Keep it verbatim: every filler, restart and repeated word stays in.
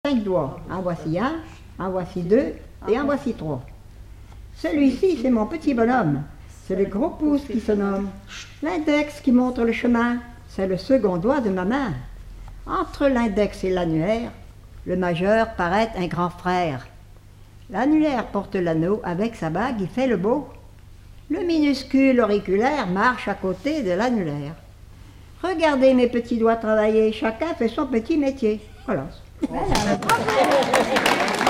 cinq doigts. En voici un, en voici deux et en voici trois. Celui-ci, c'est mon petit bonhomme. C'est le gros pouce qui se nomme. L'index qui montre le chemin, c'est le second doigt de ma main. Entre l'index et l'annulaire, le majeur paraît un grand frère. L'annulaire porte l'anneau, avec sa bague il fait le beau. Le minuscule auriculaire marche à côté de l'annulaire. Regardez mes petits doigts travailler, chacun fait son petit métier. Voilà. Voilà.